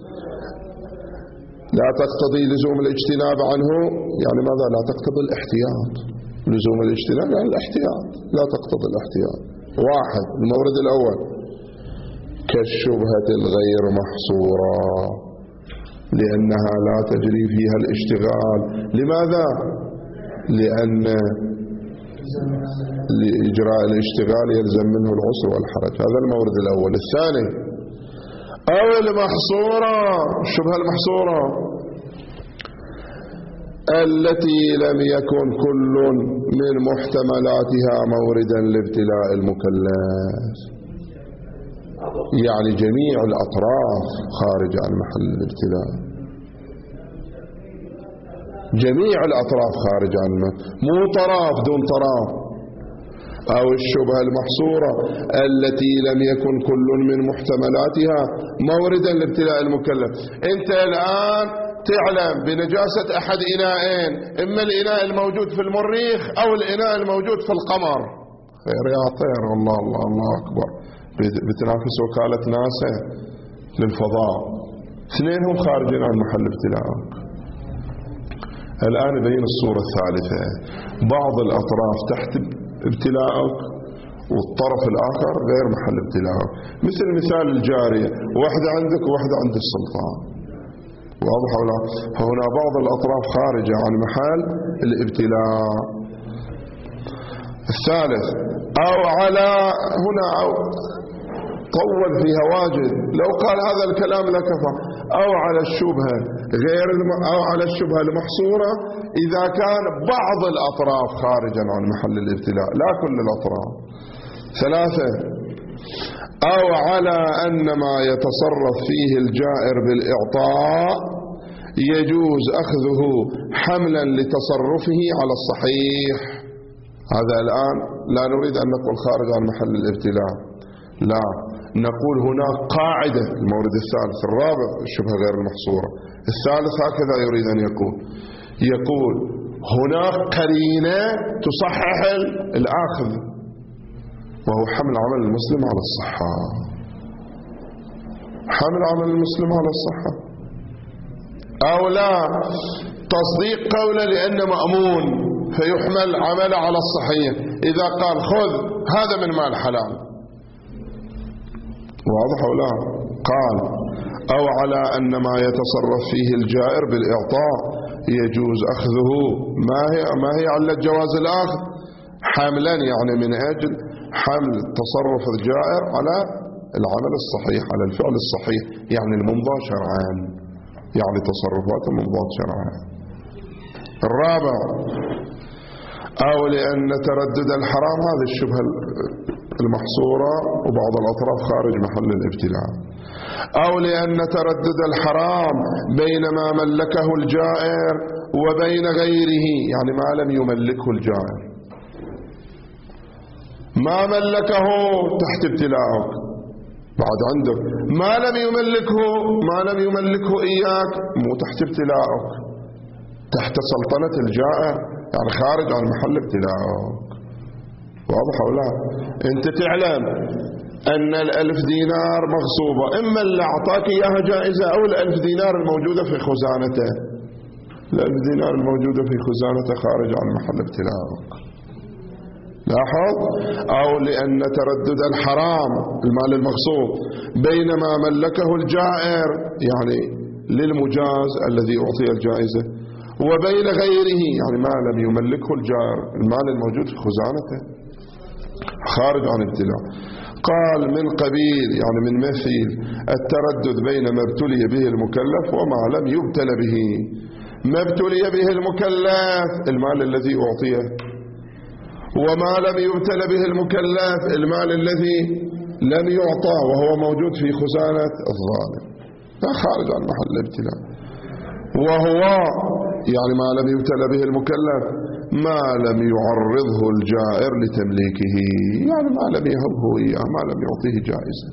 Speaker 1: لا تقتضي لزوم الاجتناب عنه يعني ماذا؟ لا تقتضي الاحتياط. لزوم الاجتناب يعني الاحتياط، لا تقتضي الاحتياط. واحد، المورد الأول: كالشبهة الغير محصورة، لأنها لا تجري فيها الاشتغال. لماذا؟ لأن لإجراء الاشتغال يلزم منه العسر والحرج. هذا المورد الأول. الثاني: أو المحصورة، الشبهة المحصورة التي لم يكن كل من محتملاتها موردا لابتلاء المكلف، يعني جميع الأطراف خارج عن محل الابتلاء، جميع الأطراف خارج عن مو طرف دون طرف. أو الشبهة المحصورة التي لم يكن كل من محتملاتها موردا لابتلاء المكلف. أنت الآن تعلم بنجاسة أحد إناءين، إما الإناء الموجود في المريخ أو الإناء الموجود في القمر. خير يا طير، والله الله الله أكبر. بتنافس وكالة ناسا للفضاء، اثنينهم خارجين عن محل ابتلاءك. الآن بين الصورة الثالثة: بعض الأطراف تحت ابتلاءك والطرف الآخر غير محل ابتلاءك. مثل مثال الجارية، واحدة عندك وواحدة عند السلطان، واضح ولا؟ فهنا بعض الأطراف خارجة عن محل الابتلاء. الثالث: أو على، هنا أو طول فيها واجد، لو قال هذا الكلام لكفى. أو على الشبهة غير أو على الشبهة المحصورة إذا كان بعض الأطراف خارجا عن محل الابتلاء، لا كل الأطراف. ثلاثة: أو على أن ما يتصرف فيه الجائر بالإعطاء يجوز أخذه حملا لتصرفه على الصحيح. هذا الآن لا نريد أن نقول خارج عن محل الابتلاء، لا، نقول هناك قاعدة. المورد الثالث. الرابع: الشبهة غير المحصورة. الثالث هكذا يريد أن يقول هناك قرينة تصحح الآخذ، وهو حمل عمل المسلم على الصحة. حمل عمل المسلم على الصحة، أو لا تصديق قوله لأن مأمون فيحمل عمله على الصحية. إذا قال خذ هذا من مال حلال، واضح أو لا؟ قال: أو على أن ما يتصرف فيه الجائر بالإعطاء يجوز أخذه. ما هي علة جواز الأخذ؟ حملا، يعني من أجل حمل تصرف الجائر على العمل الصحيح، على الفعل الصحيح، يعني الممضى شرعا، يعني تصرفات الممضى شرعا. الرابع: أو لأن تردد الحرام، هذه الشبهة المحصورة وبعض الأطراف خارج محل الابتلاء. أو لأن تردد الحرام بين ما ملكه الجائر وبين غيره، يعني ما لم يملكه الجائر، ما ملكه تحت ابتلاءك، بعد عندك ما لم يملكه إياك مو تحت ابتلاءك، تحت سلطنة الجائر، يعني خارج عن محل ابتلاءك. واضح أو لا؟ أنت تعلم أن 1000 دينار مغصوبة، إما اللي أعطاك إياها جائزة أو 1000 دينار الموجودة في خزانته. ال1000 دينار الموجودة في خزانته خارج عن محل ابتلاءك. لاحظ. أو لأن تردد الحرام المال المغصوب بين ما ملكه الجائر يعني للمجاز الذي أعطي الجائزة وبين غيره يعني ما لم يملكه الجائر المال الموجود في خزانته خارج عن ابتلاء. قال من قبيل يعني من مثيل التردد بين ما ابتلي به المكلف وما لم يبتل به. ما ابتلي به المكلف المال الذي أعطيه، وما لم يبتل به المكلف المال الذي لم يعطى وهو موجود في خزانة الظالم لا خارج عن محل الابتلاء. وهو يعني ما لم يبتل به المكلف ما لم يعرضه الجائر لتمليكه يعني ما لم يهبه إياه ما لم يعطيه جائزة،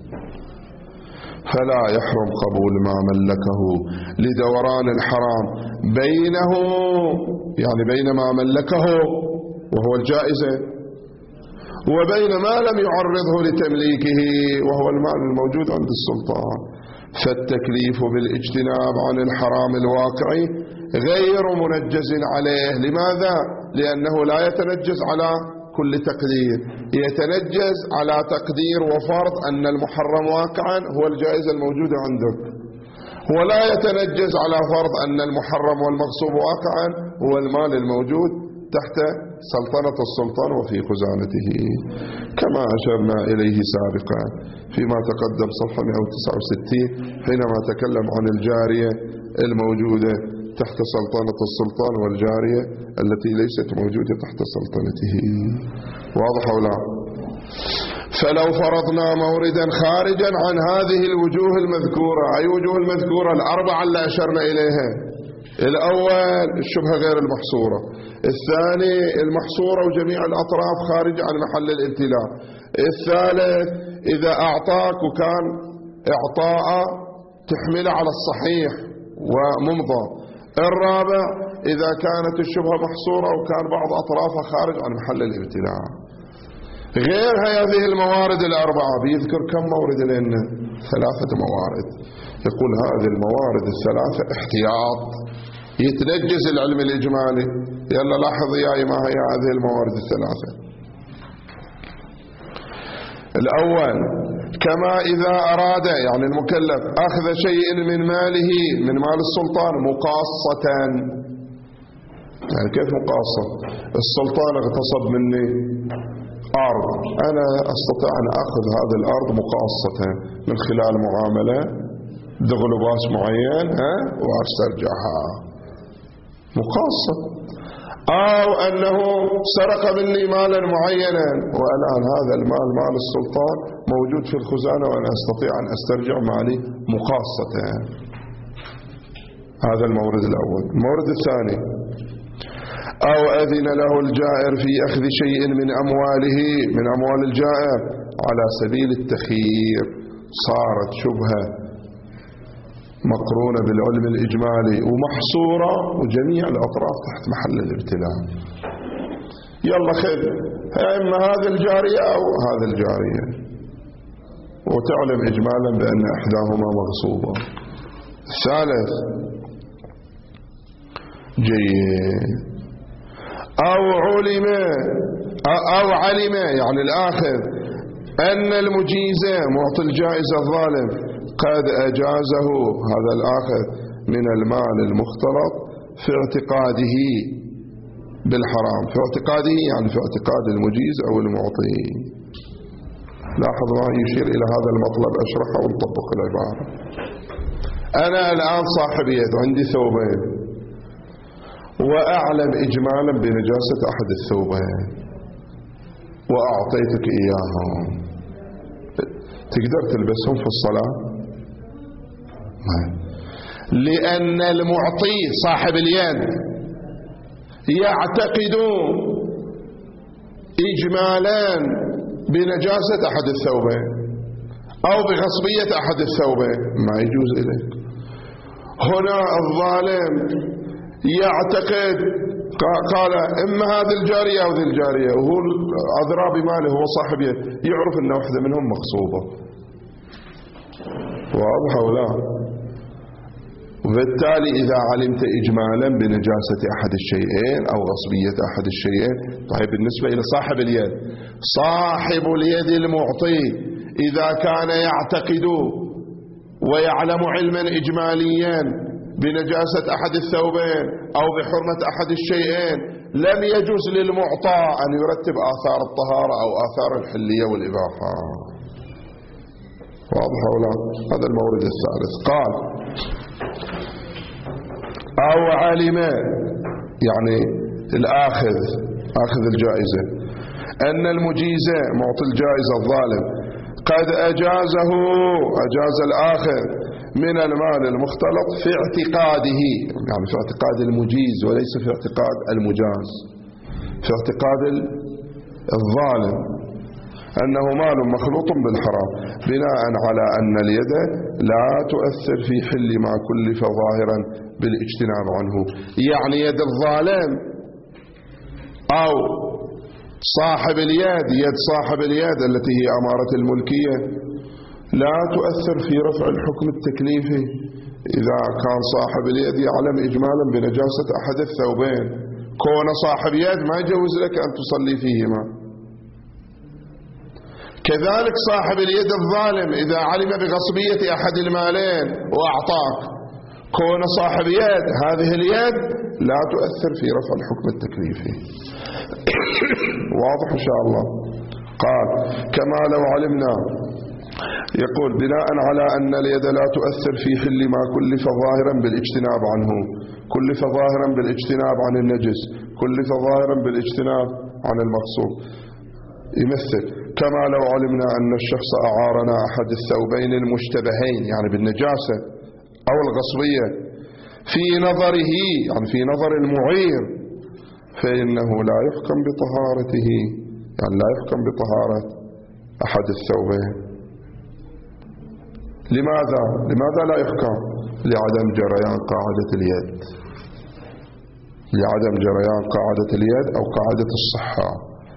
Speaker 1: فلا يحرم قبول ما ملكه لدوران الحرام بينه يعني بين ما ملكه وهو الجائزة وبين ما لم يعرضه لتمليكه وهو المال الموجود عند السلطان. فالتكليف بالاجتناب عن الحرام الواقعي غير منجز عليه. لماذا؟ لأنه لا يتنجز على كل تقدير، يتنجز على تقدير وفرض أن المحرم واقعا هو الجائزة الموجودة عندك، ولا يتنجز على فرض أن المحرم والمغصوب واقعا هو المال الموجود تحت سلطنة السلطان وفي خزانته، كما أشرنا إليه سابقا فيما تقدم صفحة 169 حينما تكلم عن الجارية الموجودة تحت سلطنة السلطان والجارية التي ليست موجودة تحت سلطنته. واضح أو لا؟ فلو فرضنا موردا خارجا عن هذه الوجوه المذكورة، أي وجوه المذكورة؟ الأربعة اللي أشرنا إليها. الأول الشبهة غير المحصورة، الثاني المحصورة وجميع الأطراف خارج عن محل الابتلاء، الثالث إذا أعطاك وكان إعطاء تحمل على الصحيح وممضى، الرابع إذا كانت الشبهة محصورة وكان بعض أطرافها خارج عن محل الابتلاء. غير هذه الموارد الأربعة بيذكر كم مورد لنا؟ 3 موارد. يقول هذه الموارد الثلاثة احتياط يتنجز العلم الإجمالي. يلا لاحظ يا ما هي هذه الموارد الثلاثة. الأول كما إذا أراد يعني المكلف أخذ شيء من ماله من مال السلطان مقاصة. يعني كيف مقاصة؟ السلطان اغتصب مني أرض، أنا أستطيع أن أخذ هذه الأرض مقاصة من خلال معاملة دخل باس معين وأسترجعها مقاصة. أو أنه سرق مني مالا معينا والآن هذا المال مال السلطان موجود في الخزانة وأنا أستطيع أن أسترجع مالي مقاصة. هذا المورد الأول. المورد الثاني أو أذن له الجائر في أخذ شيء من أمواله من أموال الجائر على سبيل التخيير، صارت شبهة مقرونة بالعلم الإجمالي ومحصورة وجميع الأطراف تحت محل الابتلاء. يلا خذ إما هذا الجارية أو هذا الجارية، وتعلم إجمالا بأن إحداهما مغصوبة. الثالث جيد أو علم يعني الآخر أن المجيز معطي الجائزة الظالم قد أجازه هذا الآخر من المال المختلط في اعتقاده بالحرام، في اعتقاده يعني في اعتقاد المجيز أو المعطي. لاحظ ما يشير إلى هذا المطلب أشرحه ونطبق العبارة. أنا الآن صاحب يد عندي ثوبين وأعلم إجمالا بنجاسة أحد الثوبين وأعطيتك إياهم، تقدر تلبسهم في الصلاة؟ لأن المعطي صاحب اليد يعتقد إجمالا بنجاسة أحد الثوبين أو بغصبية أحد الثوبين، ما يجوز إليك. هنا الظالم يعتقد قال إما هذه الجارية أو ذي الجارية، وهو أدرى بماله، هو صاحب يد، يعرف أن واحدة منهم مغصوبة. واضح أو لا؟ وبالتالي إذا علمت إجمالا بنجاسة أحد الشيئين أو غصبية أحد الشيئين، طيب بالنسبة إلى صاحب اليد، صاحب اليد المعطي إذا كان يعتقد ويعلم علما إجماليا بنجاسة أحد الثوبين أو بحرمة أحد الشيئين، لم يجوز للمعطى أن يرتب آثار الطهارة أو آثار الحلية والإباحة. واضح ولا؟ هذا المورد الثالث. قال أو علم، يعني الآخذ، آخذ الجائزة، أن المجيز معطي الجائزة الظالم قد أجازه، أجاز الآخذ من المال المختلط في اعتقاده، يعني في اعتقاد المجيز وليس في اعتقاد المجاز، في اعتقاد الظالم أنه مال مخلوط بالحرام، بناء على أن اليد لا تؤثر في حل ما كلف ظاهرا بالاجتناب عنه. يعني يد الظالم أو صاحب اليد، يد صاحب اليد التي هي أمارة الملكية، لا تؤثر في رفع الحكم التكليفي إذا كان صاحب اليد يعلم إجمالا بنجاسة أحد الثوبين. كون صاحب يد ما يجوز لك أن تصلي فيهما. كذلك صاحب اليد الظالم إذا علم بغصبية أحد المالين وأعطاك، كون صاحب يد هذه اليد لا تؤثر في رفع الحكم التكليفي. واضح إن شاء الله. قال كما لو علمنا، يقول بناء على أن اليد لا تؤثر في حل ما كلف ظاهرا بالاجتناب عنه، كلف ظاهرا بالاجتناب عن النجس، كلف ظاهرا بالاجتناب عن المغصوب. يمثل كما لو علمنا أن الشخص أعارنا أحد الثوبين المشتبهين، يعني بالنجاسة أو الغصبية، في نظره، يعني في نظر المعير، فإنه لا يحكم بطهارته، يعني لا يحكم بطهارة أحد الثوبين. لماذا لا يحكم؟ لعدم جريان قاعدة اليد، لعدم جريان قاعدة اليد أو قاعدة الصحة.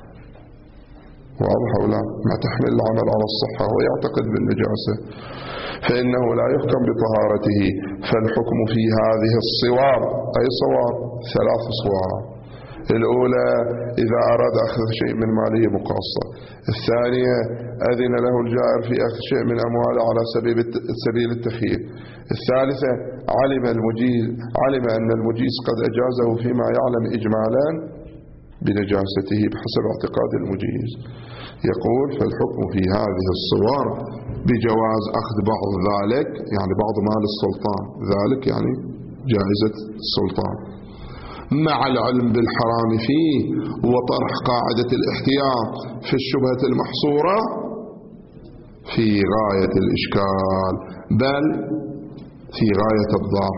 Speaker 1: واضح ولا؟ ما تحمل العمل على الصحة ويعتقد بالنجاسة، فإنه لا يحكم بطهارته. فالحكم في هذه الصور، أي صور؟ 3 صور. الأولى إذا أراد أخذ شيء من ماله مقاصة. الثانية أذن له الجائر في أخذ شيء من أمواله على سبيل التخيير. الثالثة علم أن المجيز قد أجازه فيما يعلم إجمالا بنجاسته بحسب اعتقاد المجيز. يقول فالحكم في هذه الصور بجواز أخذ بعض ذلك، يعني بعض مال السلطان، ذلك يعني جائزة السلطان، مع العلم بالحرام فيه وطرح قاعدة الاحتياط في الشبهة المحصورة في غاية الإشكال، بل في غاية الضعف.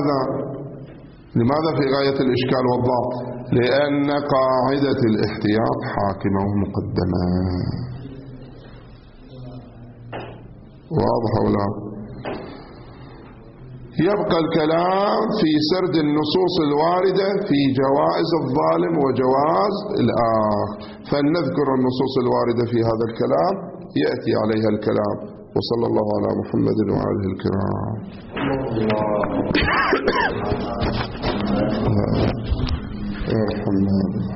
Speaker 1: لماذا في غاية الإشكال والضعف؟ لأن قاعدة الاحتياط حاكمة ومقدمة. واضح ولا؟ يبقى الكلام في سرد النصوص الواردة في جوائز الظالم وجواز الآخر، فلنذكر النصوص الواردة في هذا الكلام يأتي عليها الكلام. وصلى الله على محمد وآله الكرام. يا رحمن.